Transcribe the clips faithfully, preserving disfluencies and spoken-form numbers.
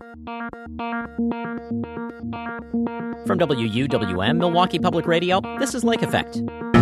From W U W M, Milwaukee Public Radio, this is Lake Effect.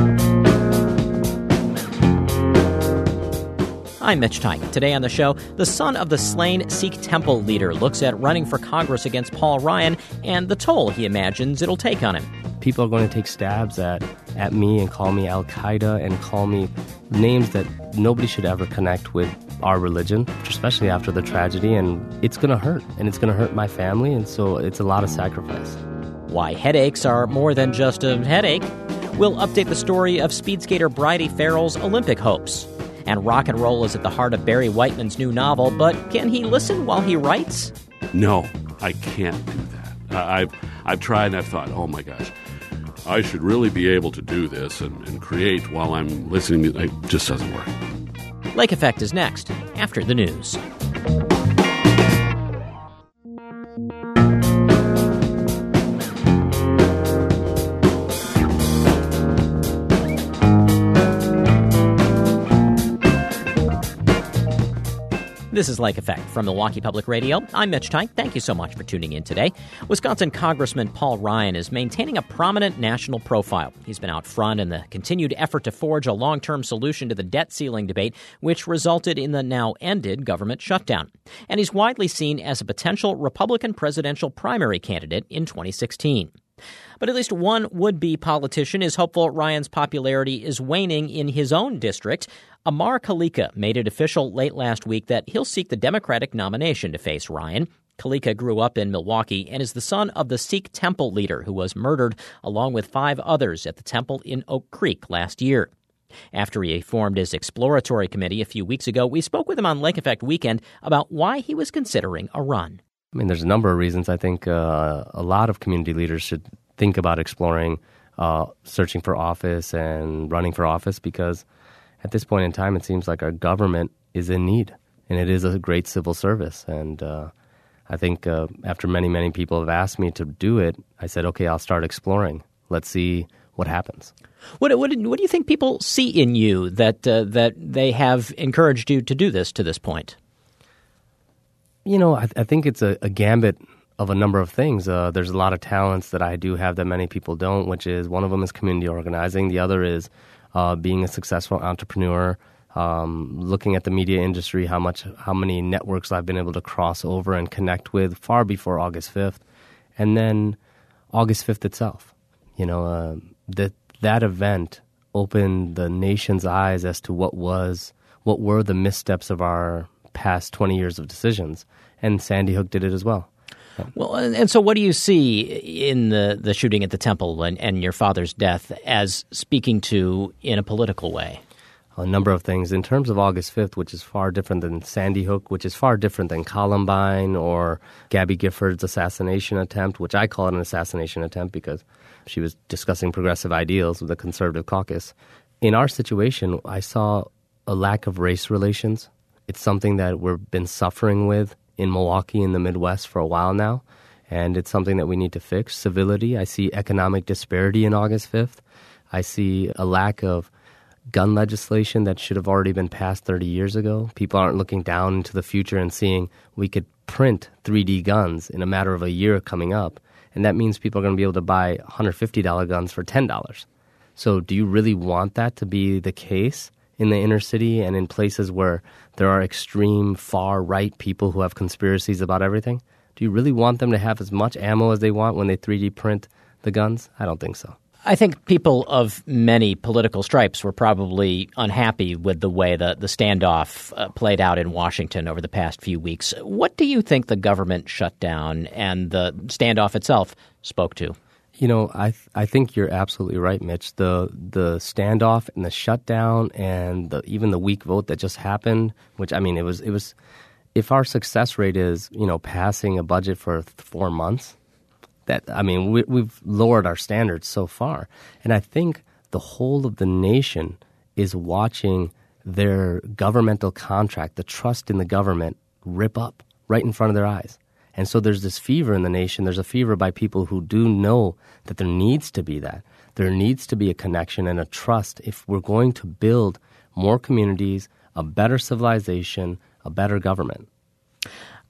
I'm Mitch Teich. Today on the show, the son of the slain Sikh temple leader looks at running for Congress against Paul Ryan and the toll he imagines it'll take on him. People are going to take stabs at, at me and call me Al-Qaeda and call me names that nobody should ever connect with our religion, especially after the tragedy, and it's going to hurt, and it's going to hurt my family, and so it's a lot of sacrifice. Why headaches are more than just a headache. We'll update the story of speed skater Bridie Farrell's Olympic hopes. And rock and roll is at the heart of Barry Whiteman's new novel, but can he listen while he writes? No, I can't do that. Uh, I've, I've tried and I've thought, oh my gosh, I should really be able to do this and, and create while I'm listening. It just doesn't work. Lake Effect is next, after the news. This is Lake Effect from Milwaukee Public Radio. I'm Mitch Teich. Thank you so much for tuning in today. Wisconsin Congressman Paul Ryan is maintaining a prominent national profile. He's been out front in the continued effort to forge a long-term solution to the debt ceiling debate, which resulted in the now-ended government shutdown. And he's widely seen as a potential Republican presidential primary candidate in twenty sixteen. But at least one would-be politician is hopeful Ryan's popularity is waning in his own district. Amar Kalika made it official late last week that he'll seek the Democratic nomination to face Ryan. Kalika grew up in Milwaukee and is the son of the Sikh temple leader who was murdered along with five others at the temple in Oak Creek last year. After he formed his exploratory committee a few weeks ago, we spoke with him on Lake Effect Weekend about why he was considering a run. I mean, there's a number of reasons. I think uh, a lot of community leaders should think about exploring uh, searching for office and running for office, because at this point in time, it seems like our government is in need, and it is a great civil service. And uh, I think uh, after many, many people have asked me to do it, I said, okay, I'll start exploring. Let's see what happens. What, what, what do you think people see in you that uh, that they have encouraged you to do this to this point? You know, I, I think it's a, a gambit of a number of things. Uh, there's a lot of talents that I do have that many people don't, which is one of them is community organizing. The other is uh, being a successful entrepreneur, um, looking at the media industry, how much, how many networks I've been able to cross over and connect with far before August fifth. And then August fifth itself. You know, uh, that that event opened the nation's eyes as to what was, what were the missteps of our past twenty years of decisions. And Sandy Hook did it as well. Well, and so what do you see in the, the shooting at the temple and, and your father's death as speaking to in a political way? A number of things. In terms of August fifth, which is far different than Sandy Hook, which is far different than Columbine or Gabby Gifford's assassination attempt, which I call it an assassination attempt because she was discussing progressive ideals with the conservative caucus. In our situation, I saw a lack of race relations. It's something that we've been suffering with in Milwaukee in the Midwest for a while now, and it's something that we need to fix. Civility. I see economic disparity in August fifth. I see a lack of gun legislation that should have already been passed thirty years ago. People aren't looking down into the future and seeing we could print three D guns in a matter of a year coming up, and that means people are going to be able to buy one hundred fifty dollars guns for ten dollars. So do you really want that to be the case in the inner city and in places where there are extreme far-right people who have conspiracies about everything? Do you really want them to have as much ammo as they want when they three D print the guns? I don't think so. I think people of many political stripes were probably unhappy with the way the, the standoff uh, played out in Washington over the past few weeks. What do you think the government shutdown and the standoff itself spoke to? You know, I th- I think you're absolutely right, Mitch. The the standoff and the shutdown and the, even the weak vote that just happened, which, I mean, it was, it was, if our success rate is, you know, passing a budget for th- four months, that, I mean, we, we've lowered our standards so far. And I think the whole of the nation is watching their governmental contract, the trust in the government, rip up right in front of their eyes. And so there's this fever in the nation. There's a fever by people who do know that there needs to be that. There needs to be a connection and a trust if we're going to build more communities, a better civilization, a better government.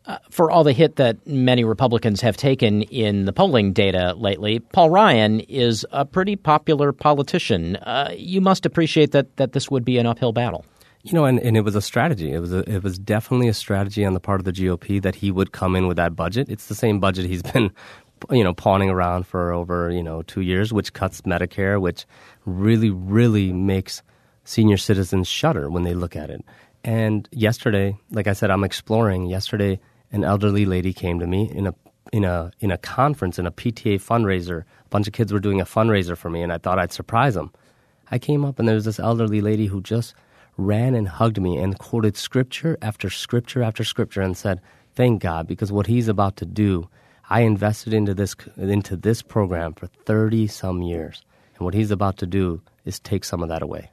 Uh, for all the hit that many Republicans have taken in the polling data lately, Paul Ryan is a pretty popular politician. Uh, you must appreciate that that this would be an uphill battle. You know, and, and it was a strategy. It was a, it was definitely a strategy on the part of the G O P that he would come in with that budget. It's the same budget he's been, you know, pawning around for over, you know, two years, which cuts Medicare, which really, really makes senior citizens shudder when they look at it. And yesterday, like I said, I'm exploring. Yesterday, an elderly lady came to me in a in a in a conference, in a P T A fundraiser. A bunch of kids were doing a fundraiser for me, and I thought I'd surprise them. I came up, and there was this elderly lady who just ran and hugged me and quoted scripture after scripture after scripture and said, "Thank God, because what He's about to do, I invested into this into this program for thirty some years, and what He's about to do is take some of that away."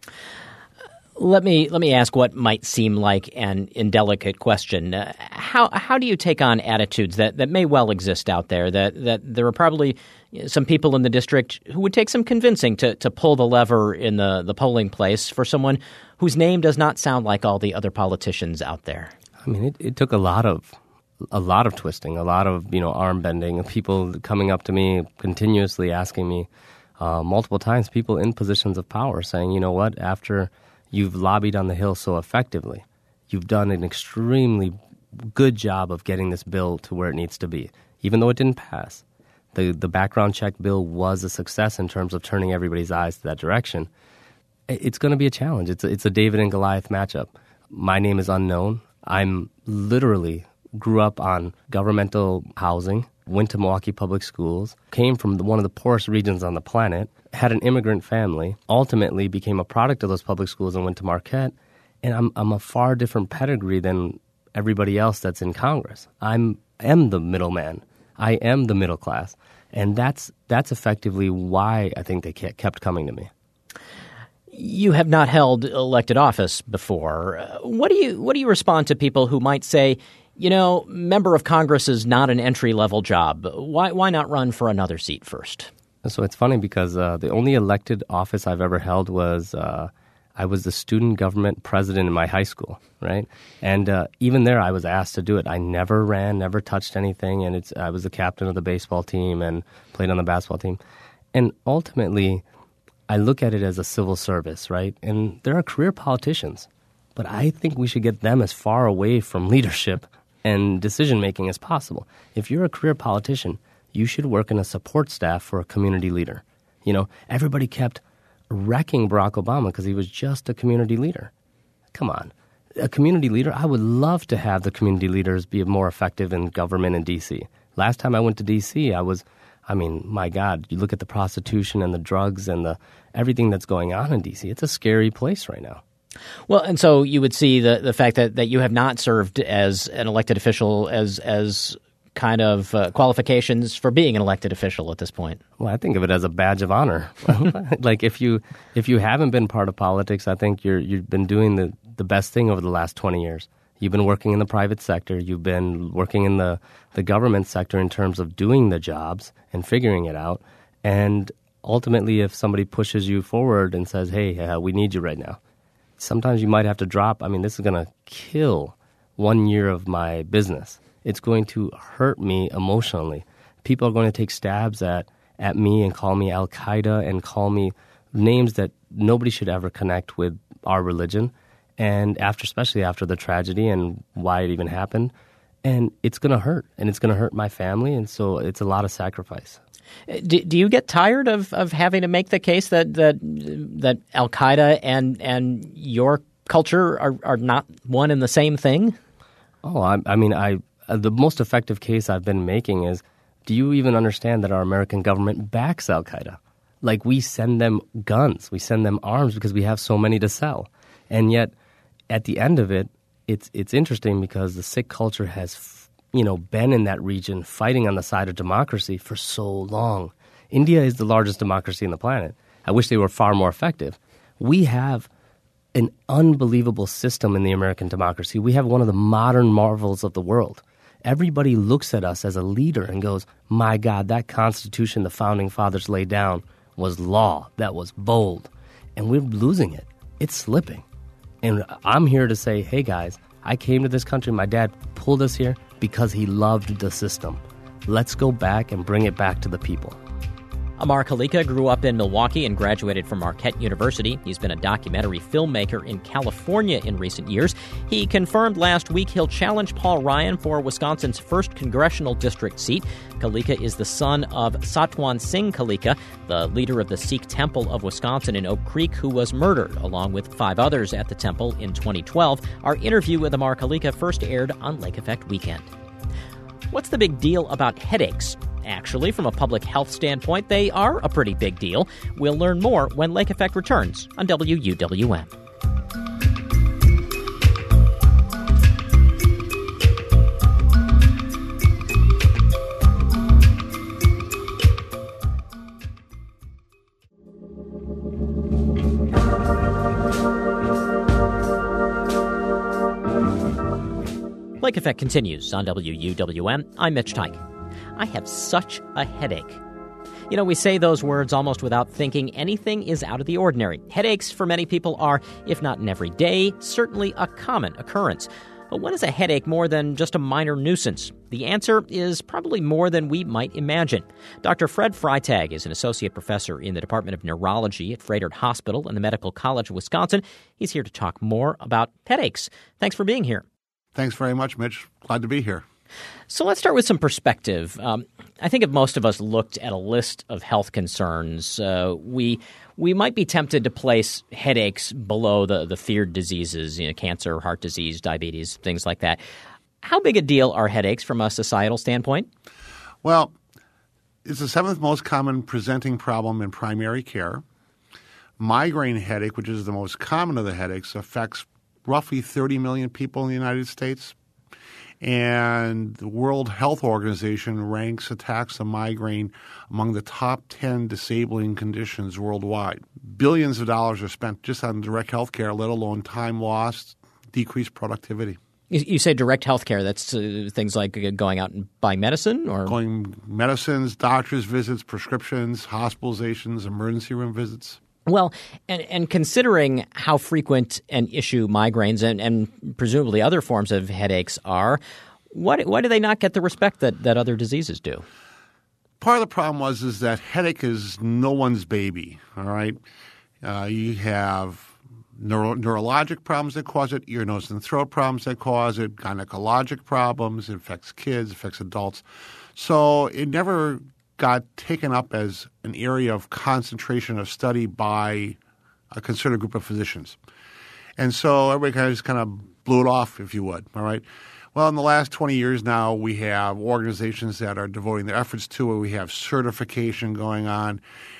Let me let me ask what might seem like an indelicate question. Uh, how how do you take on attitudes that, that may well exist out there? That that there are probably some people in the district who would take some convincing to, to pull the lever in the, the polling place for someone whose name does not sound like all the other politicians out there. I mean, it, it took a lot of a lot of twisting, a lot of you know arm bending, of people coming up to me continuously asking me uh, multiple times. People in positions of power saying, "You know what? After you've lobbied on the Hill so effectively. You've done an extremely good job of getting this bill to where it needs to be, even though it didn't pass. The the background check bill was a success in terms of turning everybody's eyes to that direction. It's going to be a challenge. It's a, it's a David and Goliath matchup. My name is unknown. I'm literally grew up on governmental housing, went to Milwaukee Public Schools, came from the, one of the poorest regions on the planet, had an immigrant family, ultimately became a product of those public schools and went to Marquette. And I'm I'm a far different pedigree than everybody else that's in Congress. I'm am the middleman. I am the middle class. And that's that's effectively why I think they kept coming to me. You have not held elected office before. Uh, what do you what do you respond to people who might say, you know, member of Congress is not an entry-level job. Why why not run for another seat first? So it's funny because uh, the only elected office I've ever held was uh, I was the student government president in my high school, right? And uh, even there, I was asked to do it. I never ran, never touched anything, and it's I was the captain of the baseball team and played on the basketball team. And ultimately, I look at it as a civil service, right? And there are career politicians, but I think we should get them as far away from leadership and decision-making as possible. If you're a career politician, you should work in a support staff for a community leader. You know, everybody kept wrecking Barack Obama because he was just a community leader. Come on. A community leader, I would love to have the community leaders be more effective in government in D C. Last time I went to D C, I was, I mean, my God, you look at the prostitution and the drugs and the everything that's going on in D C. It's a scary place right now. Well, and so you would see the, the fact that, that you have not served as an elected official as as kind of uh, qualifications for being an elected official at this point. Well, I think of it as a badge of honor. Like if you if you haven't been part of politics, I think you're you've been doing the, the best thing over the last twenty years. You've been working in the private sector. You've been working in the, the government sector in terms of doing the jobs and figuring it out. And ultimately, if somebody pushes you forward and says, hey, uh, we need you right now, sometimes you might have to drop. I mean, this is going to kill one year of my business. It's going to hurt me emotionally. People are going to take stabs at, at me and call me Al-Qaeda and call me names that nobody should ever connect with our religion. And after, especially after the tragedy and why it even happened. And it's going to hurt. And it's going to hurt my family. And so it's a lot of sacrifice. Do, do you get tired of, of having to make the case that that, that Al-Qaeda and, and your culture are, are not one and the same thing? Oh, I, I mean, I uh, the most effective case I've been making is, do you even understand that our American government backs Al-Qaeda? Like, we send them guns, we send them arms because we have so many to sell. And yet, at the end of it, it's it's interesting because the Sikh culture has, you know, been in that region fighting on the side of democracy for so long. India is the largest democracy on the planet. I wish they were far more effective. We have an unbelievable system in the American democracy. We have one of the modern marvels of the world. Everybody looks at us as a leader and goes, my God, that Constitution the Founding Fathers laid down was law. That was bold. And we're losing it. It's slipping. And I'm here to say, hey, guys, I came to this country, my dad pulled us here because he loved the system. Let's go back and bring it back to the people. Amar Kalika grew up in Milwaukee and graduated from Marquette University. He's been a documentary filmmaker in California in recent years. He confirmed last week he'll challenge Paul Ryan for Wisconsin's first congressional district seat. Kalika is the son of Satwan Singh Kalika, the leader of the Sikh Temple of Wisconsin in Oak Creek, who was murdered along with five others at the temple in twenty twelve. Our interview with Amar Kalika first aired on Lake Effect Weekend. What's the big deal about headaches? Actually, from a public health standpoint, they are a pretty big deal. We'll learn more when Lake Effect returns on W U W M. Lake Effect continues on W U W M. I'm Mitch Teich. I have such a headache. You know, we say those words almost without thinking anything is out of the ordinary. Headaches for many people are, if not an everyday, certainly a common occurrence. But when is a headache more than just a minor nuisance? The answer is probably more than we might imagine. Doctor Fred Freitag is an associate professor in the Department of Neurology at Froedtert Hospital and the Medical College of Wisconsin. He's here to talk more about headaches. Thanks for being here. Thanks very much, Mitch. Glad to be here. So let's start with some perspective. Um, I think if most of us looked at a list of health concerns, uh, we we might be tempted to place headaches below the, the feared diseases, you know, cancer, heart disease, diabetes, things like that. How big a deal are headaches from a societal standpoint? Well, it's the seventh most common presenting problem in primary care. Migraine headache, which is the most common of the headaches, affects roughly thirty million people in the United States. And the World Health Organization ranks attacks of migraine among the top ten disabling conditions worldwide. Billions of dollars are spent just on direct health care, let alone time lost, decreased productivity. You, you say direct health care. That's uh, things like going out and buying medicine? Or Going medicines, doctor's visits, prescriptions, hospitalizations, emergency room visits. Well, and, and considering how frequent an issue migraines and, and presumably other forms of headaches are, what, why do they not get the respect that, that other diseases do? Part of the problem was is that headache is no one's baby, all right? Uh, you have neuro- neurologic problems that cause it, ear, nose, and throat problems that cause it, gynecologic problems, it affects kids, affects adults. So it never got taken up as an area of concentration of study by a concerted group of physicians. And so everybody kind of just kind of blew it off, if you would, all right? Well, in the last twenty years now, we have organizations that are devoting their efforts to it. We have certification going on.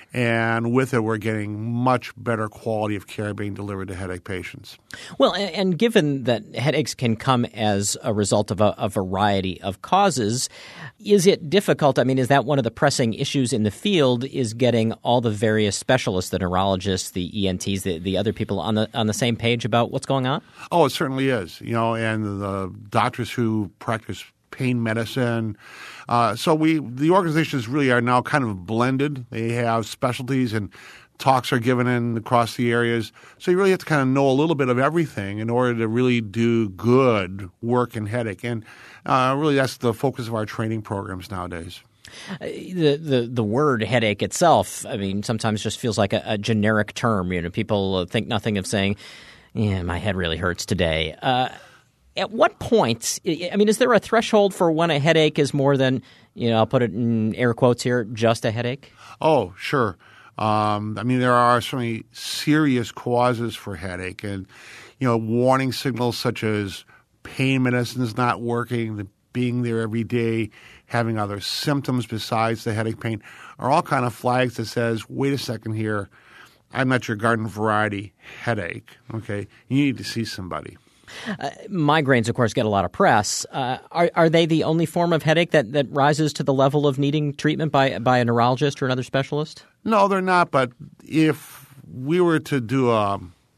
And with it, we're getting much better quality of care being delivered to headache patients. Well, and, and given that headaches can come as a result of a, a variety of causes, is it difficult? I mean, is that one of the pressing issues in the field, is getting all the various specialists, the neurologists, the E N Ts, the, the other people on the on the same page about what's going on? Oh, it certainly is. You know, and the doctors who practice pain medicine. Uh, so we, the organizations really are now kind of blended. They have specialties and talks are given in across the areas. So you really have to kind of know a little bit of everything in order to really do good work in headache. And uh, really that's the focus of our training programs nowadays. Uh, the, the the word headache itself, I mean, sometimes just feels like a, a generic term. You know, people think nothing of saying, yeah, my head really hurts today. Uh At what point, I mean, is there a threshold for when a headache is more than, you know, I'll put it in air quotes here, just a headache? Oh, sure. Um, I mean, there are certainly serious causes for headache and, you know, warning signals such as pain medicine is not working, the being there every day, having other symptoms besides the headache pain are all kind of flags that says, wait a second here, I'm not your garden variety headache, okay? You need to see somebody. Uh, migraines, of course, get a lot of press. Uh, are, are they the only form of headache that, that rises to the level of needing treatment by, by a neurologist or another specialist? No, they're not. But if we were to do a,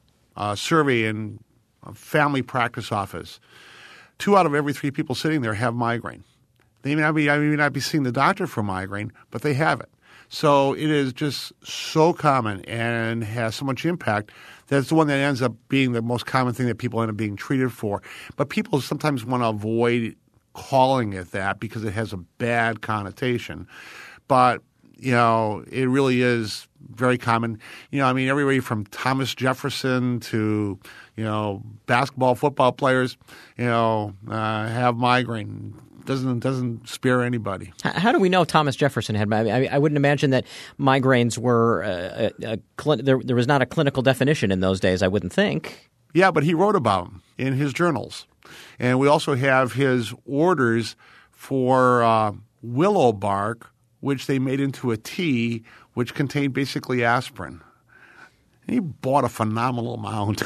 a survey in a family practice office, two out of every three people sitting there have migraine. They may not be, I may not be seeing the doctor for migraine, but they have it. So it is just so common and has so much impact that it's the one that ends up being the most common thing that people end up being treated for. But people sometimes want to avoid calling it that because it has a bad connotation. But, you know, it really is very common. You know, I mean, everybody from Thomas Jefferson to, you know, basketball, football players, you know, uh, have migraine. Doesn't doesn't spare anybody. How do we know Thomas Jefferson had migraine? I, I wouldn't imagine that migraines were uh, a, a, there, there was not a clinical definition in those days, I wouldn't think. Yeah, but he wrote about them in his journals. And we also have his orders for uh, willow bark, which they made into a tea, which contained basically aspirin. And he bought a phenomenal amount.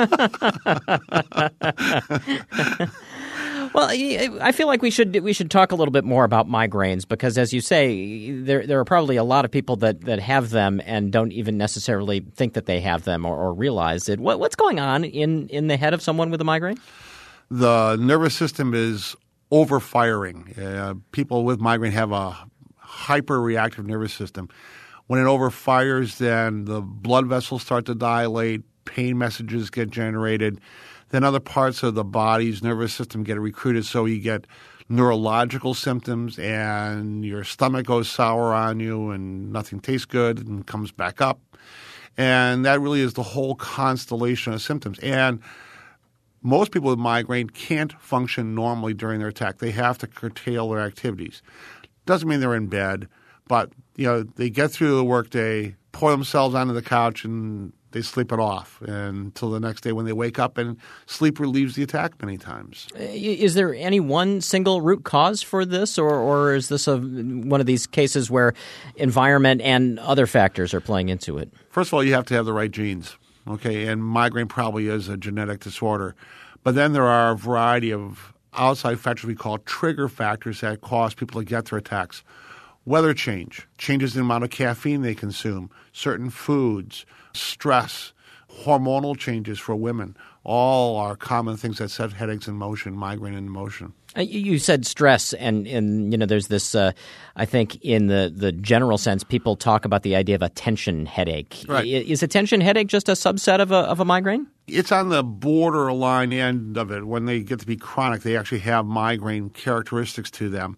Well, I feel like we should we should talk a little bit more about migraines because, as you say, there there are probably a lot of people that, that have them and don't even necessarily think that they have them or, or realize it. What, what's going on in, in the head of someone with a migraine? The nervous system is overfiring. Uh, people with migraine have a hyperreactive nervous system. When it overfires, then the blood vessels start to dilate, pain messages get generated. Then other parts of the body's nervous system get recruited, so you get neurological symptoms and your stomach goes sour on you and nothing tastes good and comes back up. And that really is the whole constellation of symptoms. And most people with migraine can't function normally during their attack. They have to curtail their activities. Doesn't mean they're in bed, but you know they get through the workday, pour themselves onto the couch, and they sleep it off until the next day when they wake up, and sleep relieves the attack many times. Is there any one single root cause for this, or, or is this a, one of these cases where environment and other factors are playing into it? First of all, you have to have the right genes, okay? And migraine probably is a genetic disorder. But then there are a variety of outside factors we call trigger factors that cause people to get their attacks. Weather change, changes in the amount of caffeine they consume, certain foods, stress, hormonal changes for women, all are common things that set headaches in motion, migraine in motion. You said stress, and, and you know, there's this, uh, I think in the, the general sense, people talk about the idea of a tension headache. Right. Is a tension headache just a subset of a, of a migraine? It's on the borderline end of it. When they get to be chronic, they actually have migraine characteristics to them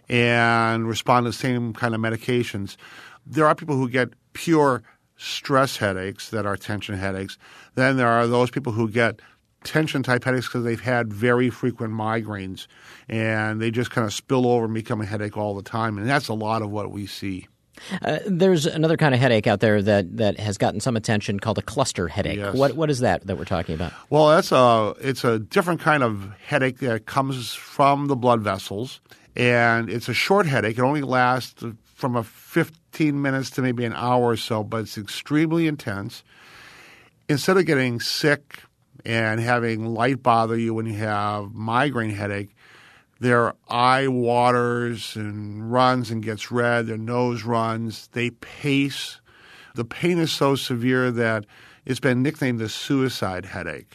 and respond to the same kind of medications. There are people who get pure stress headaches that are tension headaches. Then there are those people who get tension-type headaches because they've had very frequent migraines, and they just kind of spill over and become a headache all the time. And that's a lot of what we see. Uh, there's another kind of headache out there that, that has gotten some attention called a cluster headache. Yes. What What is that that we're talking about? Well, that's a it's a different kind of headache that comes from the blood vessels, and it's a short headache. It only lasts from a fifteen minutes to maybe an hour or so, but it's extremely intense. Instead of getting sick and having light bother you when you have migraine headache, their eye waters and runs and gets red, their nose runs, they pace. The pain is so severe that it's been nicknamed the suicide headache.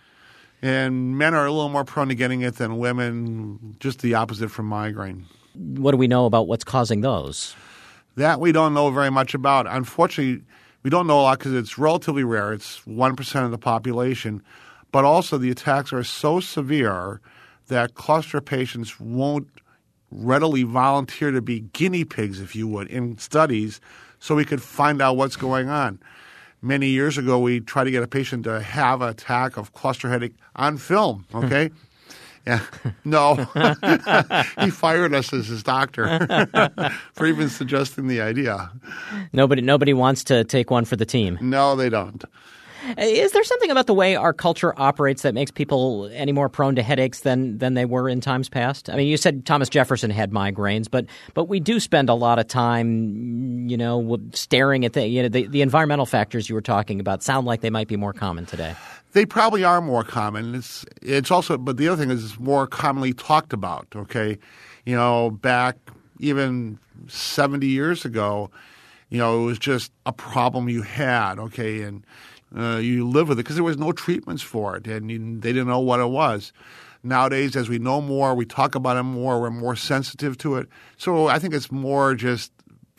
And men are a little more prone to getting it than women, just the opposite from migraine. What do we know about what's causing those? That we don't know very much about. Unfortunately, we don't know a lot because it's relatively rare. It's one percent of the population. But also the attacks are so severe that cluster patients won't readily volunteer to be guinea pigs, if you would, in studies so we could find out what's going on. Many years ago, we tried to get a patient to have an attack of cluster headache on film, okay? Yeah. No. He fired us as his doctor for even suggesting the idea. Nobody nobody wants to take one for the team. No, they don't. Is there something about the way our culture operates that makes people any more prone to headaches than, than they were in times past? I mean, you said Thomas Jefferson had migraines, but but we do spend a lot of time, you know, staring at the, you know, the, the environmental factors you were talking about sound like they might be more common today. They probably are more common. It's it's also, but the other thing is it's more commonly talked about, okay? You know, back even seventy years ago, you know, it was just a problem you had, okay, and uh, you live with it because there was no treatments for it, and you, they didn't know what it was. Nowadays, as we know more, we talk about it more, we're more sensitive to it. So I think it's more just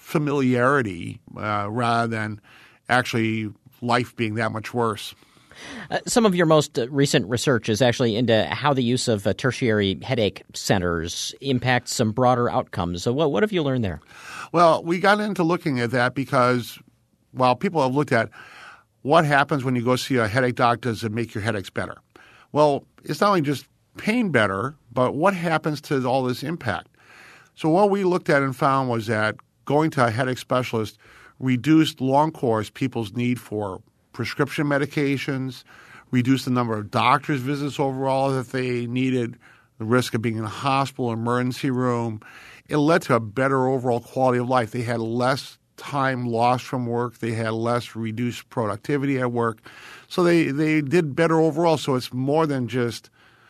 familiarity uh, rather than actually life being that much worse. Uh, some of your most uh, recent research is actually into how the use of uh, tertiary headache centers impacts some broader outcomes. So what, what have you learned there? Well, we got into looking at that because while people have looked at what happens when you go see a headache doctor, does it make your headaches better? Well, it's not only just pain better, but what happens to all this impact? So what we looked at and found was that going to a headache specialist reduced long course people's need for prescription medications, reduced the number of doctor's visits overall that they needed, the risk of being in a hospital, emergency room. It led to a better overall quality of life. They had less time lost from work. They had less reduced productivity at work. So they, they did better overall. So it's more than just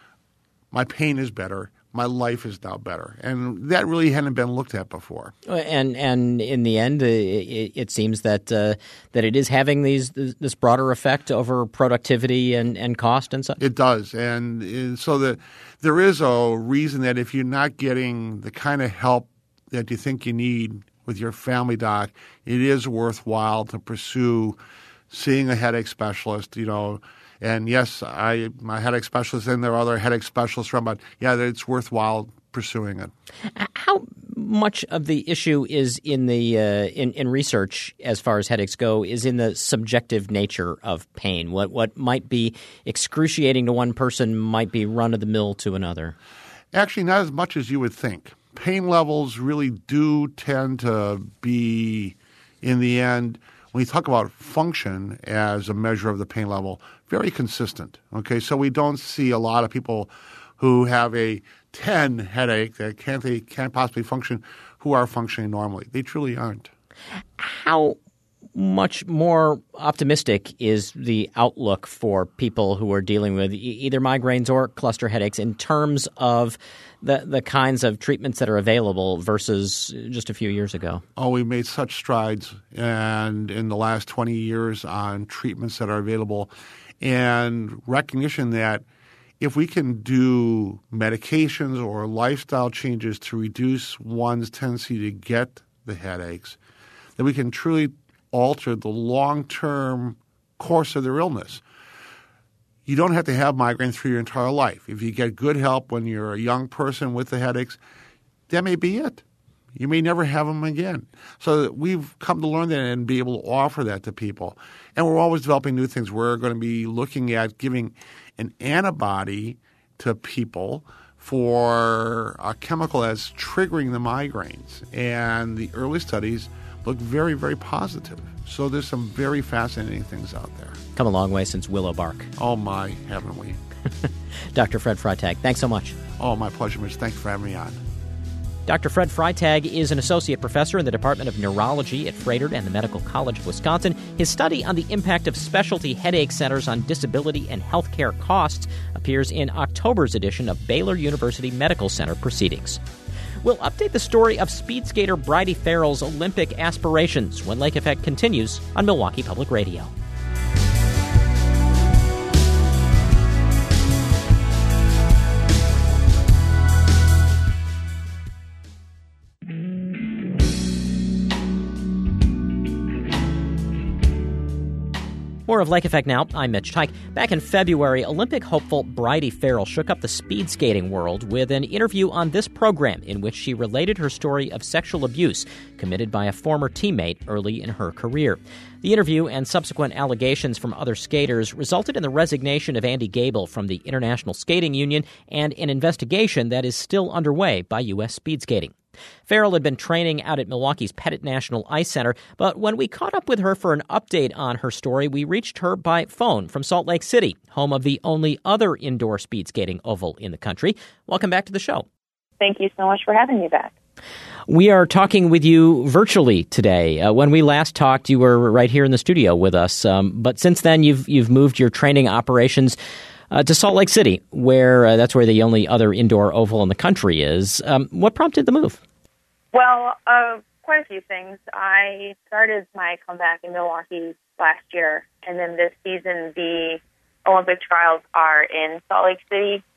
my pain is better. My life is now better. And that really hadn't been looked at before. And and in the end, it, it seems that uh, that it is having these this broader effect over productivity and, and cost and such. It does. And, and so the, there is a reason that if you're not getting the kind of help that you think you need with your family doc, it is worthwhile to pursue seeing a headache specialist, you know. And yes, I my headache specialist, and there are other headache specialists around, but yeah, it's worthwhile pursuing it. How much of the issue is in the uh, in, in research, as far as headaches go, is in the subjective nature of pain? What what might be excruciating to one person might be run of the mill to another? Actually, not as much as you would think. Pain levels really do tend to be, in the end, when you talk about function as a measure of the pain level, very consistent. Okay, so we don't see a lot of people who have a ten headache that can't they can't possibly function who are functioning normally. They truly aren't. How much more optimistic is the outlook for people who are dealing with e- either migraines or cluster headaches in terms of the the kinds of treatments that are available versus just a few years ago? Oh, we made such strides and in the last twenty years on treatments that are available and recognition that if we can do medications or lifestyle changes to reduce one's tendency to get the headaches, that we can truly alter the long-term course of their illness. You don't have to have migraines for your entire life. If you get good help when you're a young person with the headaches, that may be it. You may never have them again. So we've come to learn that and be able to offer that to people. And we're always developing new things. We're going to be looking at giving an antibody to people for a chemical that's triggering the migraines. And the early studies look very, very positive. So there's some very fascinating things out there. Come a long way since Willow Bark. Oh, my, haven't we? Doctor Fred Freitag, thanks so much. Oh, my pleasure, Mitch. Thanks for having me on. Doctor Fred Freitag is an associate professor in the Department of Neurology at Froedtert and the Medical College of Wisconsin. His study on the impact of specialty headache centers on disability and healthcare costs appears in October's edition of Baylor University Medical Center Proceedings. We'll update the story of speed skater Bridie Farrell's Olympic aspirations when Lake Effect continues on Milwaukee Public Radio. More of Lake Effect now. I'm Mitch Teich. Back in February, Olympic hopeful Bridie Farrell shook up the speed skating world with an interview on this program in which she related her story of sexual abuse committed by a former teammate early in her career. The interview and subsequent allegations from other skaters resulted in the resignation of Andy Gable from the International Skating Union and an investigation that is still underway by U S Speed Skating. Farrell had been training out at Milwaukee's Pettit National Ice Center, but when we caught up with her for an update on her story, we reached her by phone from Salt Lake City, home of the only other indoor speed skating oval in the country. Welcome back to the show. Thank you so much for having me back. We are talking with you virtually today. Uh, when we last talked, you were right here in the studio with us, um, but since then you've you've moved your training operations Uh, to Salt Lake City, where uh, that's where the only other indoor oval in the country is. Um, what prompted the move? Well, uh, quite a few things. I started my comeback in Milwaukee last year, and then this season the Olympic trials are in Salt Lake City.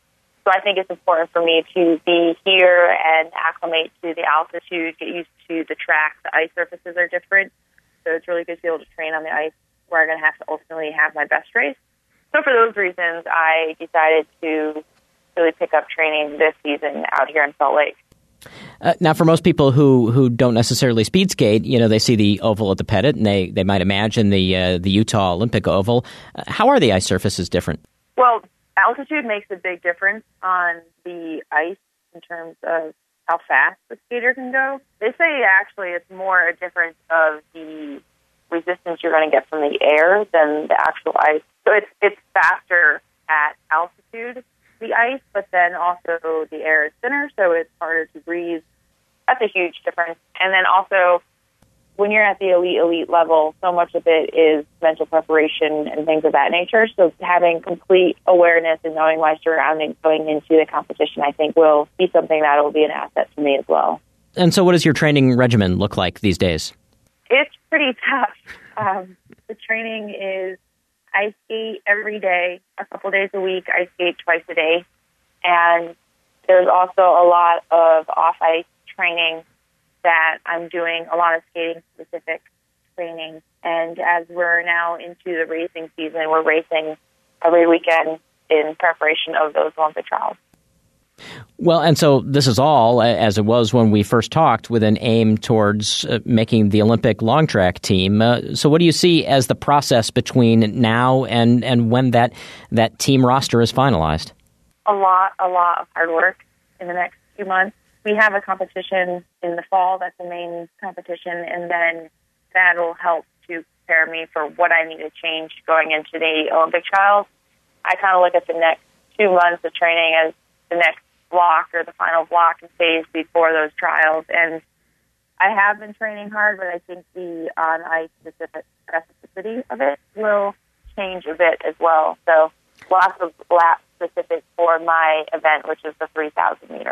So I think it's important for me to be here and acclimate to the altitude, get used to the track. The ice surfaces are different, so it's really good to be able to train on the ice where I'm going to have to ultimately have my best race. So for those reasons, I decided to really pick up training this season out here in Salt Lake. Uh, now, for most people who, who don't necessarily speed skate, you know, they see the oval at the Pettit, and they, they might imagine the uh, the Utah Olympic Oval. Uh, how are the ice surfaces different? Well, altitude makes a big difference on the ice in terms of how fast the skater can go. They say actually it's more a difference of the resistance you're going to get from the air than the actual ice. So it's it's faster at altitude, the ice, but then also the air is thinner, so it's harder to breathe. That's a huge difference. And then also, when you're at the elite, elite level, so much of it is mental preparation and things of that nature. So having complete awareness and knowing my surroundings going into the competition, I think will be something that will be an asset to me as well. And so what does your training regimen look like these days? It's pretty tough. Um, the training is I skate every day, a couple days a week. I skate twice a day. And there's also a lot of off-ice training that I'm doing, a lot of skating-specific training. And as we're now into the racing season, we're racing every weekend in preparation of those Olympic trials. Well, and so this is all, as it was when we first talked, with an aim towards uh, making the Olympic long track team. Uh, so what do you see as the process between now and, and when that, that team roster is finalized? A lot, a lot of hard work in the next few months. We have a competition in the fall. That's the main competition, and then that will help to prepare me for what I need to change going into the Olympic trials. I kind of look at the next two months of training as the next block or the final block and phase before those trials. And I have been training hard, but I think the on-ice specific specificity of it will change a bit as well. So lots of laps specific for my event, which is the three thousand meter.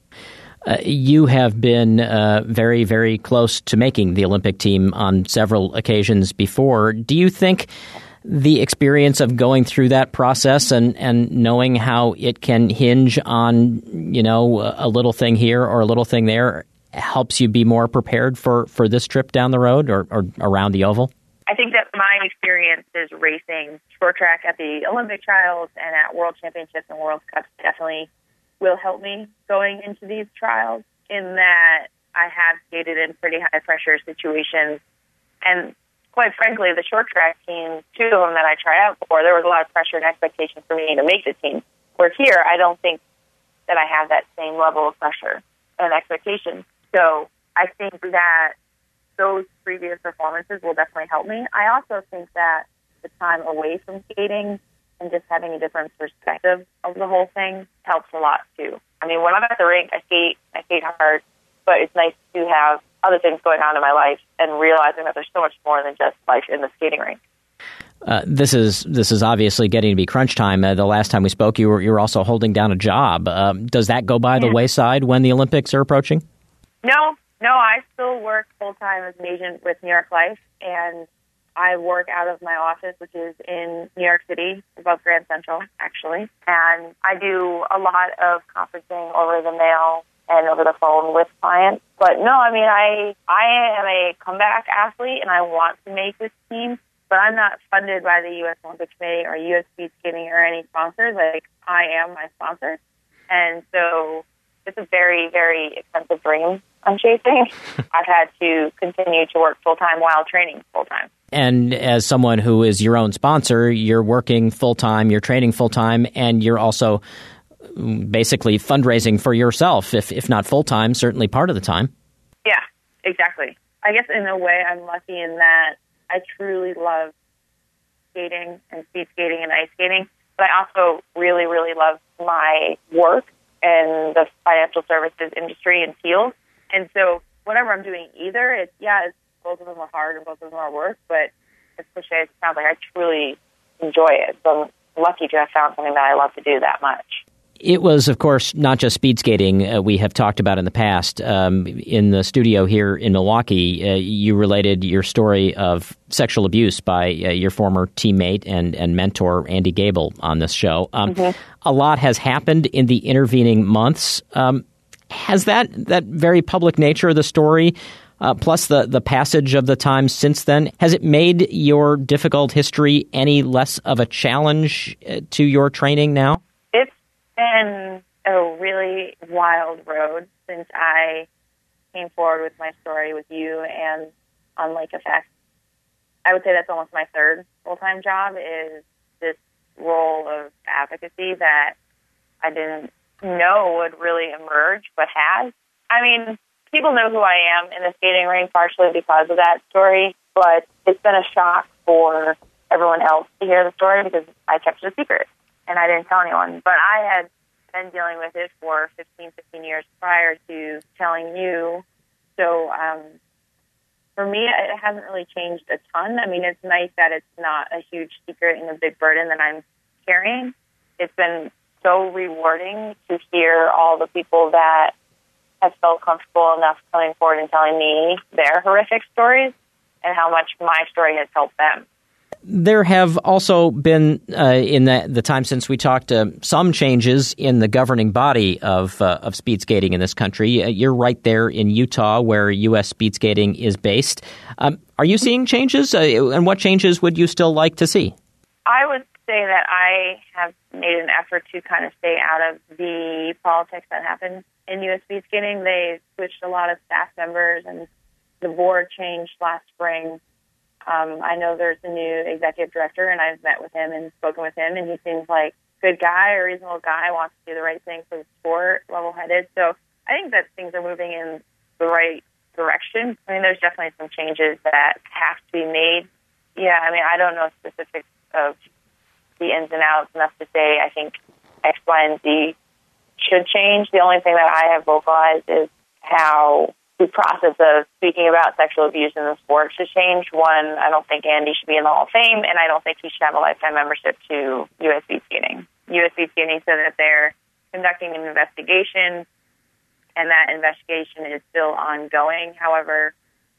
Uh, you have been uh, very, very close to making the Olympic team on several occasions before. Do you think the experience of going through that process and, and knowing how it can hinge on, you know, a little thing here or a little thing there helps you be more prepared for, for this trip down the road or, or around the oval? I think that my experience is racing short track at the Olympic trials and at World Championships and World Cups definitely will help me going into these trials, in that I have skated in pretty high pressure situations. And quite frankly, the short track team, two of them that I tried out for, there was a lot of pressure and expectation for me to make the team. Where here, I don't think that I have that same level of pressure and expectation. So I think that those previous performances will definitely help me. I also think that the time away from skating and just having a different perspective of the whole thing helps a lot too. I mean, when I'm at the rink, I skate, I skate hard, but it's nice to have other things going on in my life and realizing that there's so much more than just life in the skating rink. Uh, this is this is obviously getting to be crunch time. Uh, the last time we spoke, you were you were also holding down a job. Um, does that go by yeah. the wayside when the Olympics are approaching? No, no. I still work full time as an agent with New York Life, and I work out of my office, which is in New York City, above Grand Central, actually. And I do a lot of conferencing over the mail and over the phone with clients. But no, I mean, I I am a comeback athlete, and I want to make this team, but I'm not funded by the U S Olympic Committee or U S Speed Skating or any sponsors. Like, I am my sponsor. And so it's a very, very expensive dream I'm chasing. I've had to continue to work full-time while training full-time. And as someone who is your own sponsor, you're working full-time, you're training full-time, and you're also basically fundraising for yourself, if if not full-time, certainly part of the time. Yeah, exactly. I guess in a way I'm lucky in that I truly love skating and speed skating and ice skating, but I also really, really love my work in the financial services industry and field. And so whenever I'm doing either, it's, yeah, it's, both of them are hard and both of them are work, but as cliche as it sounds, like I truly enjoy it. So I'm lucky to have found something that I love to do that much. It was, of course, not just speed skating uh, we have talked about in the past. Um, in the studio here in Milwaukee, uh, you related your story of sexual abuse by uh, your former teammate and, and mentor, Andy Gable, on this show. Um, mm-hmm. A lot has happened in the intervening months. Um, has that, that very public nature of the story, uh, plus the, the passage of the time since then, has it made your difficult history any less of a challenge uh, to your training now? Been a really wild road since I came forward with my story with you and on Lake Effect. I would say that's almost my third full-time job, is this role of advocacy that I didn't know would really emerge, but has. I mean, people know who I am in the skating ring partially because of that story, but it's been a shock for everyone else to hear the story because I kept it a secret. And I didn't tell anyone. But I had been dealing with it for fifteen, fifteen years prior to telling you. So um, for me, it hasn't really changed a ton. I mean, it's nice that it's not a huge secret and a big burden that I'm carrying. It's been so rewarding to hear all the people that have felt comfortable enough coming forward and telling me their horrific stories and how much my story has helped them. There have also been, uh, in the, the time since we talked, uh, some changes in the governing body of uh, of speed skating in this country. Uh, you're right there in Utah, where U S speed skating is based. Um, are you seeing changes, uh, and what changes would you still like to see? I would say that I have made an effort to kind of stay out of the politics that happen in U S speed skating. They switched a lot of staff members, and the board changed last spring. Um, I know there's a new executive director, and I've met with him and spoken with him, and he seems like a good guy, a reasonable guy, wants to do the right thing for the sport, level-headed. So I think that things are moving in the right direction. I mean, there's definitely some changes that have to be made. Yeah, I mean, I don't know specifics of the ins and outs enough to say I think X, Y, and Z should change. The only thing that I have vocalized is how the process of speaking about sexual abuse in the sport should change. One, I don't think Andy should be in the Hall of Fame, and I don't think he should have a lifetime membership to U S Speed Skating. U S Speed Skating said that they're conducting an investigation, and that investigation is still ongoing. However,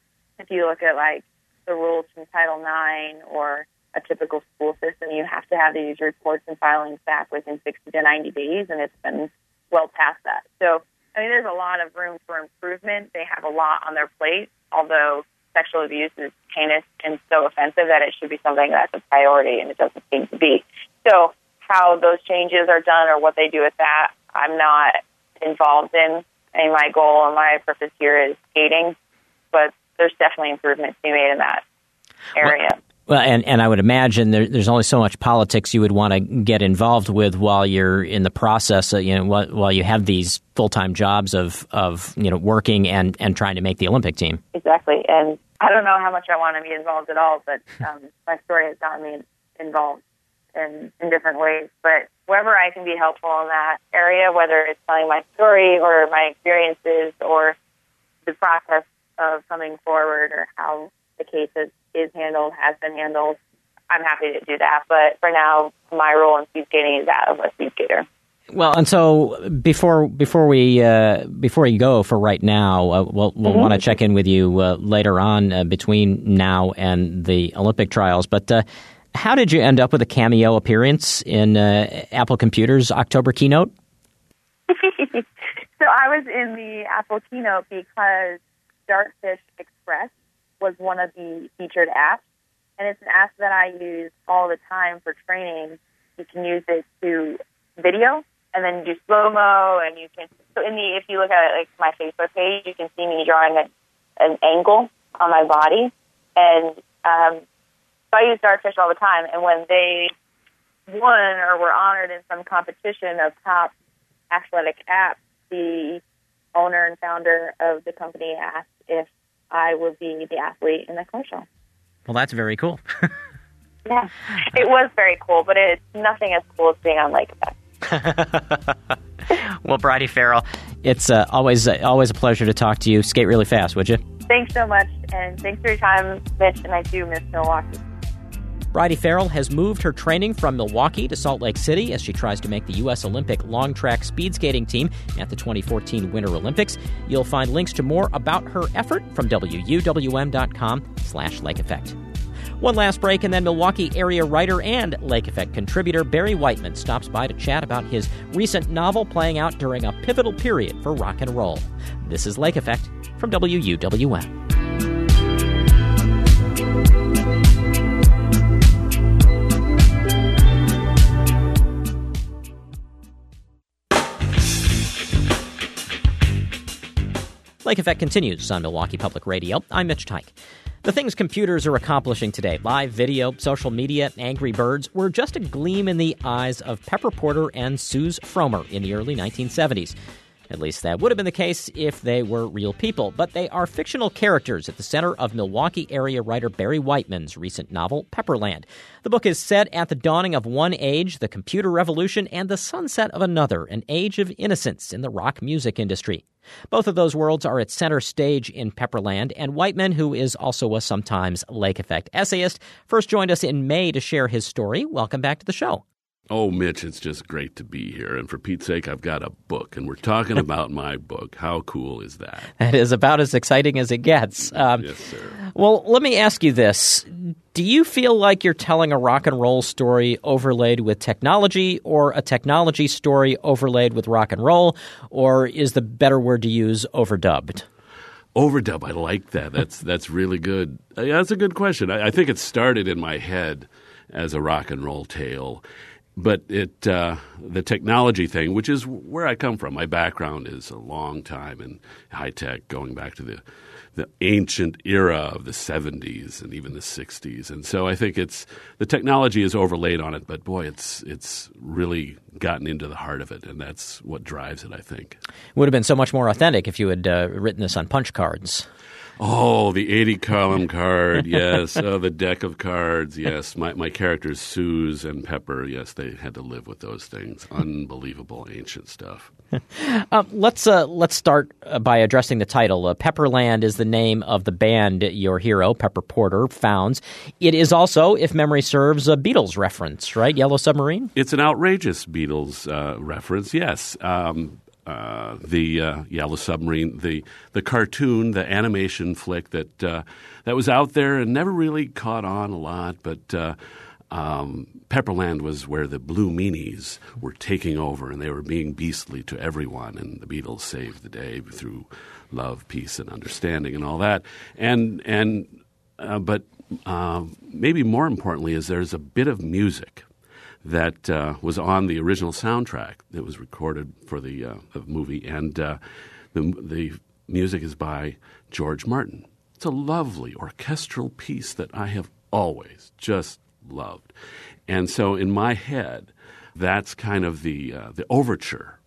if you look at like the rules from Title nine or a typical school system, you have to have these reports and filings back within sixty to ninety days, and it's been well past that. So I mean, there's a lot of room for improvement. They have a lot on their plate, although sexual abuse is heinous and so offensive that it should be something that's a priority, and it doesn't seem to be. So how those changes are done or what they do with that, I'm not involved in. And my goal and my purpose here is skating, but there's definitely improvement to be made in that area. Well, Well, and, and I would imagine there, there's only so much politics you would want to get involved with while you're in the process, of, you know, while, while you have these full-time jobs of, of you know, working and, and trying to make the Olympic team. Exactly. And I don't know how much I want to be involved at all, but um, my story has gotten me involved in, in different ways. But wherever I can be helpful in that area, whether it's telling my story or my experiences or the process of coming forward or how the case is, is handled, has been handled, I'm happy to do that. But for now, my role in speed skating is that of a speed skater. Well, and so before before we uh, before you go for right now, uh, we'll, we'll mm-hmm. want to check in with you uh, later on uh, between now and the Olympic trials. But uh, how did you end up with a cameo appearance in uh, Apple Computer's October keynote? So I was in the Apple keynote because Dartfish Express was one of the featured apps, and it's an app that I use all the time for training. You can use it to video, and then do slow-mo, and you can, so in the, if you look at like my Facebook page, you can see me drawing a, an angle on my body, and um, so I use Dartfish all the time, and when they won or were honored in some competition of top athletic apps, the owner and founder of the company asked if I would be the athlete in the commercial. Well, that's very cool. Yeah, it was very cool, but it's nothing as cool as being on Lake Effect. Well, Bridie Farrell, it's uh, always uh, always a pleasure to talk to you. Skate really fast, would you? Thanks so much, and thanks for your time, Mitch, and I do miss Milwaukee. Bridie Farrell has moved her training from Milwaukee to Salt Lake City as she tries to make the U S Olympic long track speed skating team at the twenty fourteen Winter Olympics. You'll find links to more about her effort from W U W M dot com slash Lake Effect. One last break, and then Milwaukee area writer and Lake Effect contributor Barry Whiteman stops by to chat about his recent novel playing out during a pivotal period for rock and roll. This is Lake Effect from W U W M. Lake Effect continues on Milwaukee Public Radio. I'm Mitch Teich. The things computers are accomplishing today, live video, social media, Angry Birds, were just a gleam in the eyes of Pepper Porter and Suze Fromer in the early nineteen seventies. At least that would have been the case if they were real people, but they are fictional characters at the center of Milwaukee area writer Barry Whiteman's recent novel, Pepperland. The book is set at the dawning of one age, the computer revolution, and the sunset of another, an age of innocence in the rock music industry. Both of those worlds are at center stage in Pepperland, and Whiteman, who is also a sometimes Lake Effect essayist, first joined us in May to share his story. Welcome back to the show. Oh, Mitch, it's just great to be here. And for Pete's sake, I've got a book, and we're talking about my book. How cool is that? That is about as exciting as it gets. Um, yes, sir. Well, let me ask you this. Do you feel like you're telling a rock and roll story overlaid with technology, or a technology story overlaid with rock and roll, or is the better word to use overdubbed? Overdub, I like that. That's that's really good. Uh, yeah, that's a good question. I, I think it started in my head as a rock and roll tale. But it uh, the technology thing, which is where I come from. My background is a long time in high tech, going back to the the ancient era of the seventies and even the sixties. And so I think it's the technology is overlaid on it, but boy, it's it's really gotten into the heart of it, and that's what drives it, I think. It would have been so much more authentic if you had uh, written this on punch cards. Oh, the eighty-column card, yes. Oh, the deck of cards, yes. My my characters, Suze and Pepper, yes, they had to live with those things. Unbelievable ancient stuff. uh, let's uh, let's start by addressing the title. Uh, Pepperland is the name of the band your hero, Pepper Porter, founds. It is also, if memory serves, a Beatles reference, right? Yellow Submarine? It's an outrageous Beatles uh, reference, yes. Um Uh, the uh, Yellow Submarine, the the cartoon, the animation flick that uh, that was out there and never really caught on a lot. But uh, um, Pepperland was where the Blue Meanies were taking over, and they were being beastly to everyone. And the Beatles saved the day through love, peace, and understanding, and all that. And and uh, but uh, maybe more importantly is there's a bit of music that uh, was on the original soundtrack that was recorded for the, uh, the movie, and uh, the, the music is by George Martin. It's a lovely orchestral piece that I have always just loved. And so in my head, that's kind of the uh, the overture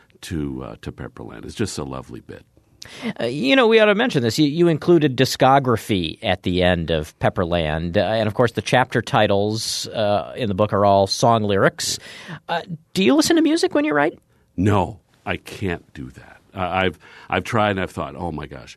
to uh, to Pepperland. It's just a lovely bit. Uh, you know, we ought to mention this. You, you included discography at the end of Pepperland. Uh, and, of course, the chapter titles uh, in the book are all song lyrics. Uh, do you listen to music when you write? No, I can't do that. Uh, I've I've tried and I've thought, oh, my gosh,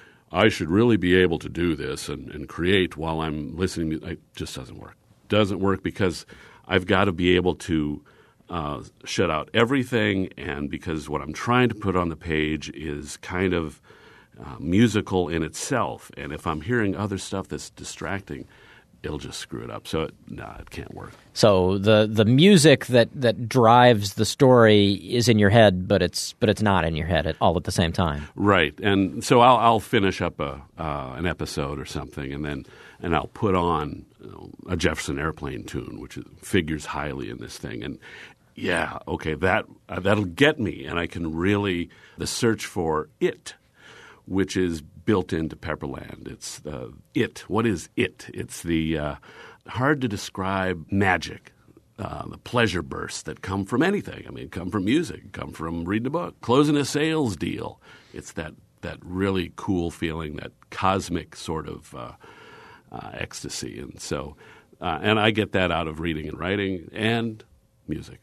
I should really be able to do this and, and create while I'm listening. It just doesn't work. Doesn't work because I've got to be able to Uh, shut out everything, and because what I'm trying to put on the page is kind of uh, musical in itself, and if I'm hearing other stuff that's distracting, it'll just screw it up. So, it, nah, it can't work. So the the music that, that drives the story is in your head, but it's but it's not in your head at all at the same time. Right, and so I'll I'll finish up a uh, an episode or something, and then and I'll put on you know, a Jefferson Airplane tune, which is, figures highly in this thing, and. Yeah, okay, that uh, that'll get me, and I can really the search for it, which is built into Pepperland. It's uh, it. What is it? It's the uh, hard to describe magic, uh, the pleasure bursts that come from anything. I mean, come from music, come from reading a book, closing a sales deal. It's that that really cool feeling, that cosmic sort of uh, uh, ecstasy, and so uh, and I get that out of reading and writing and music.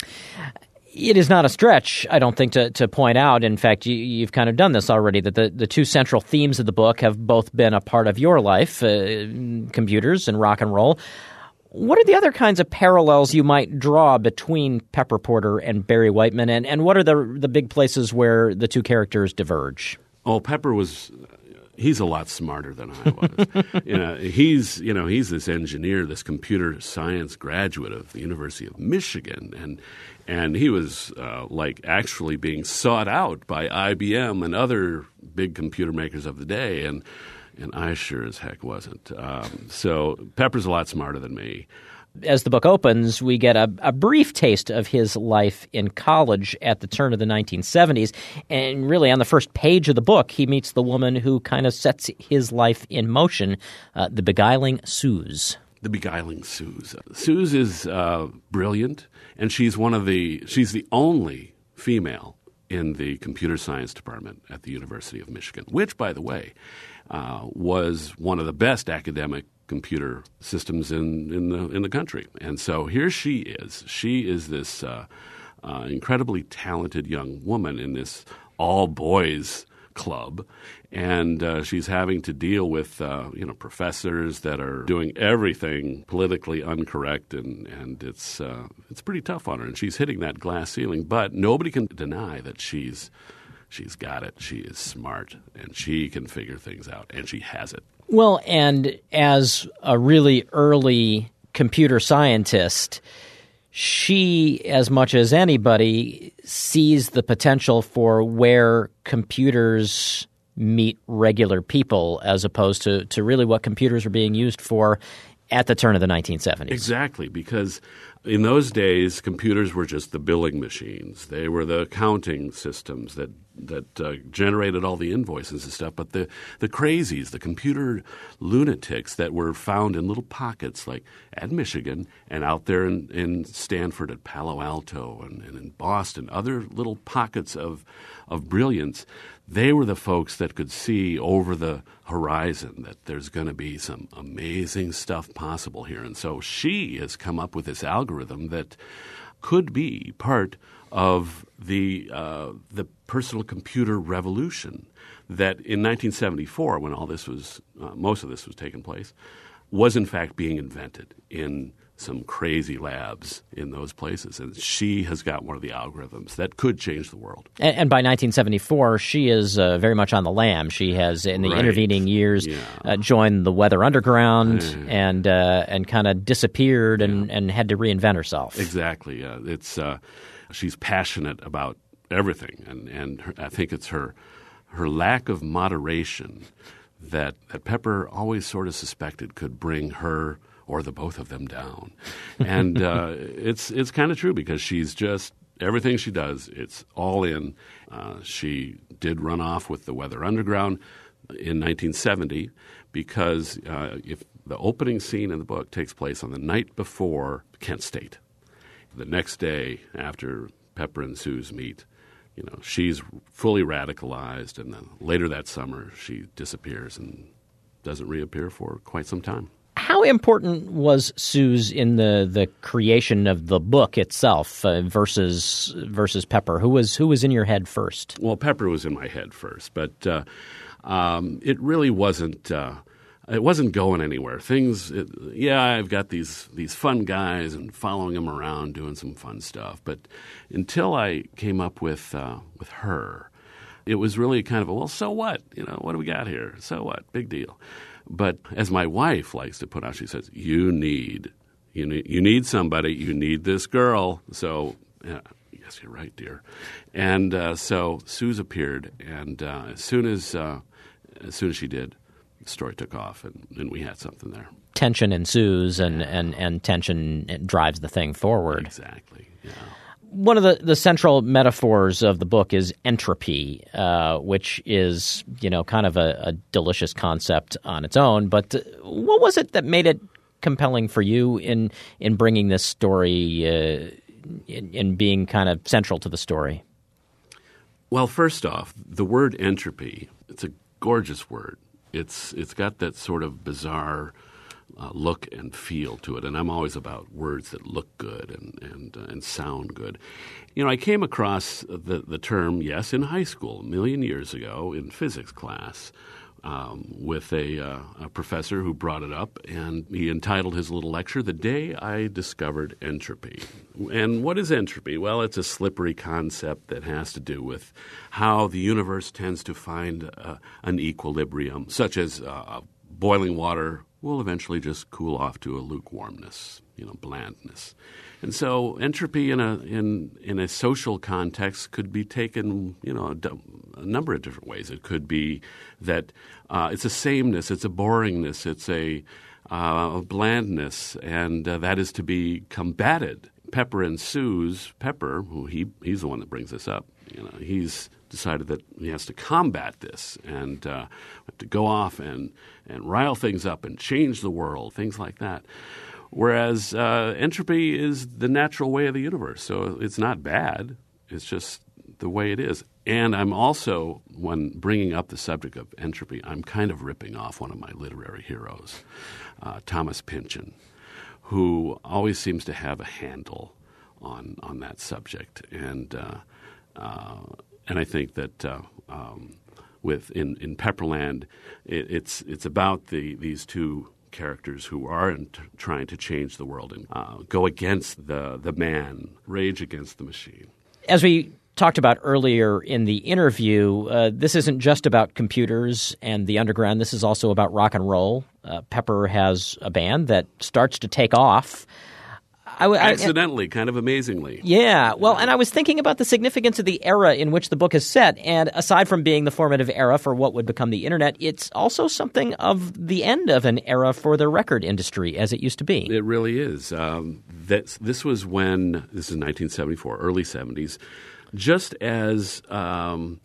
It is not a stretch, I don't think, to, to point out. In fact, you, you've kind of done this already, that the, the two central themes of the book have both been a part of your life, uh, computers and rock and roll. What are the other kinds of parallels you might draw between Pepper Porter and Barry Whiteman, and, and what are the the big places where the two characters diverge? Oh, Pepper was he's a lot smarter than I was. you know, he's you know he's this engineer, this computer science graduate of the University of Michigan, and and he was uh, like actually being sought out by I B M and other big computer makers of the day, and. And I sure as heck wasn't. Um, so Pepper's a lot smarter than me. As the book opens, we get a, a brief taste of his life in college at the turn of the nineteen seventies. And really, on the first page of the book, he meets the woman who kind of sets his life in motion, uh, the beguiling Suze. The beguiling Suze. Suze is uh, brilliant, and she's one of the – she's the only female in the computer science department at the University of Michigan, which, by the way – Uh, was one of the best academic computer systems in, in the in the country. And so here she is. She is this uh, uh, incredibly talented young woman in this all-boys club, and uh, she's having to deal with uh, you know professors that are doing everything politically incorrect, and and it's uh, it's pretty tough on her. And she's hitting that glass ceiling, but nobody can deny that she's She's got it. She is smart, and she can figure things out, and she has it. Well, and as a really early computer scientist, she, as much as anybody, sees the potential for where computers meet regular people as opposed to, to really what computers are being used for at the turn of the nineteen seventies. Exactly, because in those days, computers were just the billing machines. They were the accounting systems that that uh, generated all the invoices and stuff. But the, the crazies, the computer lunatics that were found in little pockets like at Michigan and out there in, in Stanford at Palo Alto and, and in Boston, other little pockets of of brilliance, they were the folks that could see over the horizon that there's going to be some amazing stuff possible here. And so she has come up with this algorithm that could be part of the uh, the personal computer revolution that in nineteen seventy-four, when all this was, uh, most of this was taking place, was in fact being invented in some crazy labs in those places. And she has got one of the algorithms that could change the world. And, and by nineteen seventy-four, she is uh, very much on the lam. She has, in the right. intervening years, yeah. uh, joined the Weather Underground mm. and uh, and kind of disappeared and, yeah. and had to reinvent herself. Exactly. Uh, it's uh, she's passionate about everything, and and her, I think it's her her lack of moderation that that Pepper always sort of suspected could bring her or the both of them down. And uh, it's it's kind of true because she's just everything she does, it's all in. Uh, she did run off with the Weather Underground in nineteen seventy because uh, if the opening scene in the book takes place on the night before Kent State. The next day after Pepper and Suze meet, you know, she's fully radicalized, and then later that summer she disappears and doesn't reappear for quite some time. How important was Suze in the, the creation of the book itself uh, versus versus Pepper? Who was who was in your head first? Well, Pepper was in my head first, but uh, um, it really wasn't. Uh, it wasn't going anywhere. Things, it, yeah, I've got these these fun guys and following them around, doing some fun stuff. But until I came up with uh, with her, it was really kind of a, well, so what? You know, what do we got here? So what? Big deal. But as my wife likes to put out, she says, you need, you need, you need somebody. You need this girl. So, yeah, yes, you're right, dear. And uh, so Suze appeared, and uh, as soon as uh, as soon as she did, the story took off, and, and we had something there. Tension ensues, and, and, and tension drives the thing forward. Exactly, yeah. One of the, the central metaphors of the book is entropy, uh, which is, you know, kind of a, a delicious concept on its own. But what was it that made it compelling for you in in bringing this story, uh, in, in being kind of central to the story? Well, first off, the word entropy, it's a gorgeous word. It's it's got that sort of bizarre uh, look and feel to it. And I'm always about words that look good and and, uh, and sound good. You know, I came across the, the term, yes, in high school a million years ago in physics class. Um, with a, uh, a professor who brought it up, and he entitled his little lecture, "The Day I Discovered Entropy." And what is entropy? Well, it's a slippery concept that has to do with how the universe tends to find uh, an equilibrium, such as uh, boiling water will eventually just cool off to a lukewarmness, you know, blandness. And so entropy in a in in a social context could be taken, you know, a, a number of different ways. It could be that uh, it's a sameness, it's a boringness, it's a, uh, a blandness, and uh, that is to be combated. Pepper and Sue's Pepper, who he he's the one that brings this up. You know, he's decided that he has to combat this and uh, have to go off and and rile things up and change the world, things like that. Whereas uh, entropy is the natural way of the universe. So it's not bad. It's just the way it is. And I'm also, when bringing up the subject of entropy, I'm kind of ripping off one of my literary heroes, uh, Thomas Pynchon, who always seems to have a handle on on that subject. And uh, uh, and I think that uh, um, with in, in Pepperland, it, it's it's about the these two characters who are in t- trying to change the world and uh, go against the the man, rage against the machine. As we talked about earlier in the interview, uh, this isn't just about computers and the underground. This is also about rock and roll. Uh, Pepper has a band that starts to take off. I, I, Accidentally, kind of amazingly. Yeah. Well, and I was thinking about the significance of the era in which the book is set. And aside from being the formative era for what would become the Internet, it's also something of the end of an era for the record industry as it used to be. It really is. Um, that's, this was when, this is nineteen seventy-four, early seventies, just as um,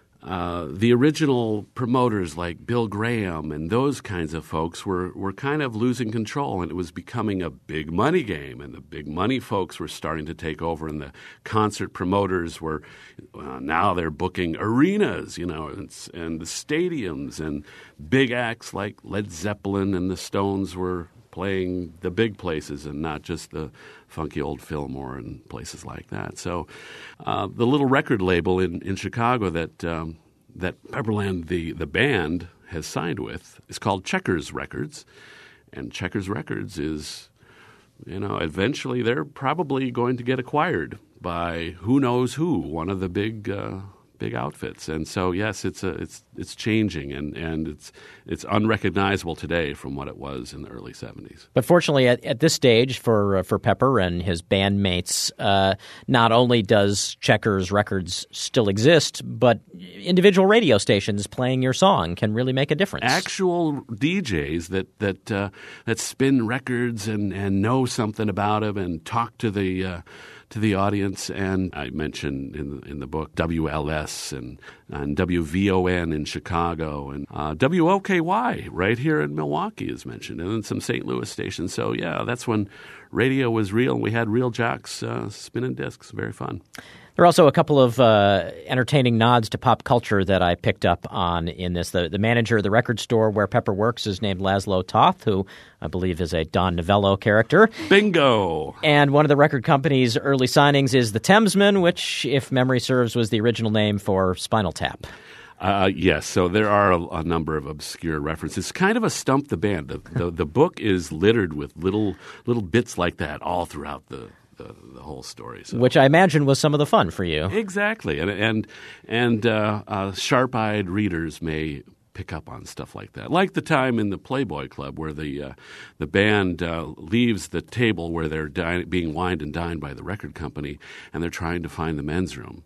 uh, the original promoters like Bill Graham and those kinds of folks were, were kind of losing control, and it was becoming a big money game, and the big money folks were starting to take over, and the concert promoters were uh, now they're booking arenas, you know, and, and the stadiums, and big acts like Led Zeppelin and the Stones were playing the big places and not just the funky old Fillmore and places like that. So uh, the little record label in, in Chicago that um, that Pepperland, the, the band, has signed with is called Checkers Records. And Checkers Records is, you know, eventually they're probably going to get acquired by who knows who, one of the big uh, big outfits. And so, yes, it's a, it's it's changing, and, and it's it's unrecognizable today from what it was in the early seventies. But fortunately, at, at this stage, for uh, for Pepper and his bandmates, uh, not only does Checkers Records still exist, but individual radio stations playing your song can really make a difference. Actual D Js that that uh, that spin records and, and know something about them and talk to the uh, to the audience. And I mentioned in the, in the book W L S and, and W V O N in Chicago, and uh, W O K Y right here in Milwaukee is mentioned, and then some Saint Louis stations. So, yeah, that's when radio was real, and we had real jocks uh, spinning discs. Very fun. There are also a couple of uh, entertaining nods to pop culture that I picked up on in this. The, the manager of the record store where Pepper works is named Laszlo Toth, who I believe is a Don Novello character. Bingo! And one of the record company's early signings is the Thamesmen, which, if memory serves, was the original name for Spinal Tap. Uh, yes, so there are a, a number of obscure references. It's kind of a stump the band. The, the, the book is littered with little little bits like that all throughout the The, the whole story, so. Which I imagine was some of the fun for you. Exactly, and and and uh, uh, sharp-eyed readers may pick up on stuff like that, like the time in the Playboy Club where the uh, the band uh, leaves the table where they're di- being wined and dined by the record company, and they're trying to find the men's room,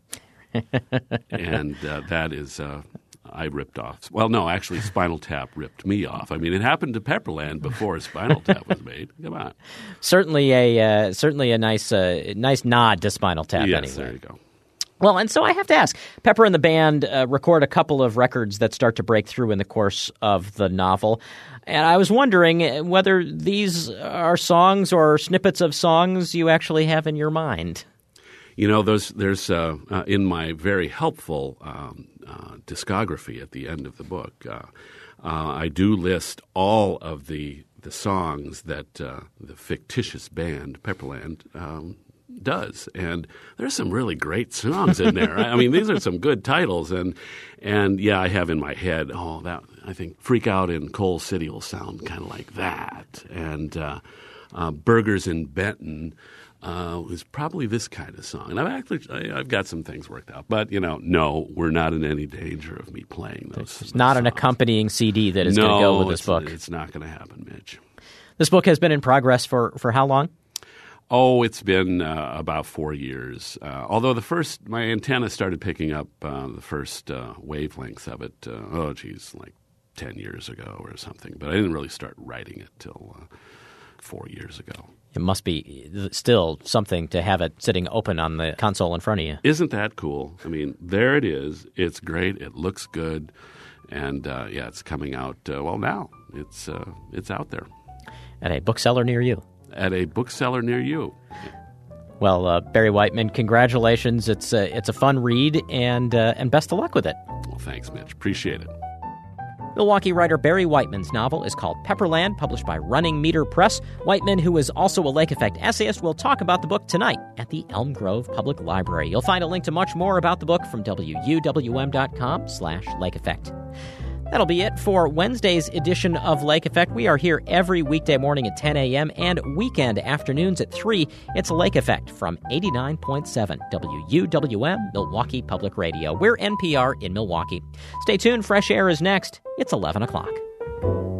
and uh, that is. Uh, I ripped off. Well, no, actually, Spinal Tap ripped me off. I mean, it happened to Pepperland before Spinal Tap was made. Come on. Certainly a uh, certainly a nice uh, nice nod to Spinal Tap. Yes, anyway. there you go. Well, and so I have to ask, Pepper and the band uh, record a couple of records that start to break through in the course of the novel. And I was wondering whether these are songs or snippets of songs you actually have in your mind. You know, there's, there's uh, uh, in my very helpful um, uh, discography at the end of the book, uh, uh, I do list all of the the songs that uh, the fictitious band Pepperland um, does, and there's some really great songs in there. I mean, these are some good titles, and and yeah, I have in my head, oh, that I think "Freak Out in Coal City" will sound kind of like that, and uh, uh, "Burgers in Benton" uh, is probably this kind of song. And I've actually I, I've got some things worked out, but you know, no, we're not in any danger of me playing those. It's those not songs. an accompanying C D that is no, going to go with this it's, book. It's not going to happen, Mitch. This book has been in progress for, for how long? Oh, it's been uh, about four years. Uh, although the first, my antenna started picking up uh, the first uh, wavelengths of it, uh, oh, geez, like ten years ago or something. But I didn't really start writing it till uh, four years ago. It must be still something to have it sitting open on the console in front of you. Isn't that cool? I mean, there it is. It's great. It looks good. And, uh, yeah, it's coming out, uh, well, now. It's uh, it's out there. At a bookseller near you. At a bookseller near you. Well, uh, Barry Whiteman, congratulations. It's a, it's a fun read, and uh, and best of luck with it. Well, thanks, Mitch. Appreciate it. Milwaukee writer Barry Whiteman's novel is called Pepperland, published by Running Meter Press. Whiteman, who is also a Lake Effect essayist, will talk about the book tonight at the Elm Grove Public Library. You'll find a link to much more about the book from W U W M dot com slash Lake Effect. That'll be it for Wednesday's edition of Lake Effect. We are here every weekday morning at ten a.m. and weekend afternoons at three. It's Lake Effect from eighty-nine point seven W U W M, Milwaukee Public Radio. We're N P R in Milwaukee. Stay tuned. Fresh Air is next. It's eleven o'clock.